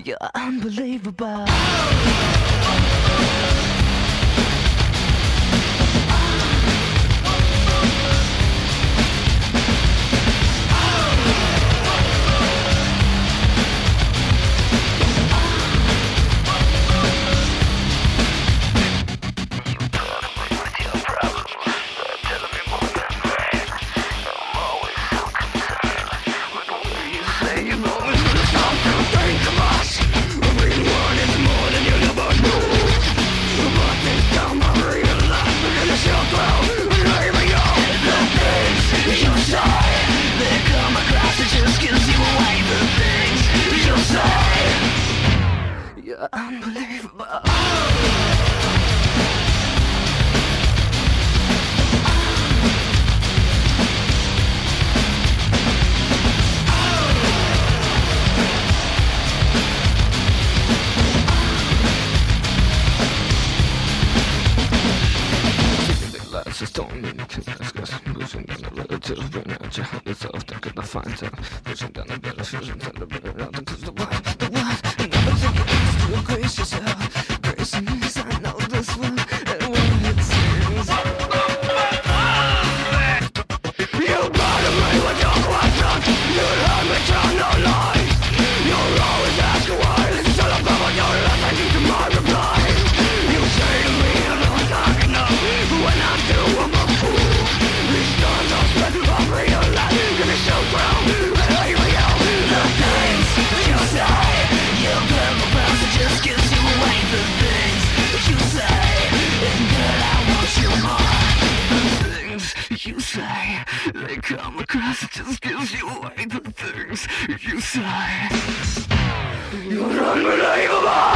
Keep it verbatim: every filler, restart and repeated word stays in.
You're unbelievable. You're unbelievable. Just don't mean to discuss pushing down the road to bring out your hand yourself. Think of the fine time pushing down the better fusion, tell the better out because the what, the what, and never think it's to grace yourself. Grace means I know this one and what it seems. You bother me with your questions. You let me tell no lies. You're always asking why instead of going your listening to my replies. You say to me I'm not talking enough when I do. I'm a fool. These times I've spent I'm realizing give me so ground and I hear you. The things you say, you clever person just gives you away. The things you say, and that I want you more. The things you say, they come across, it just gives you away. The things you say, you're unbelievable.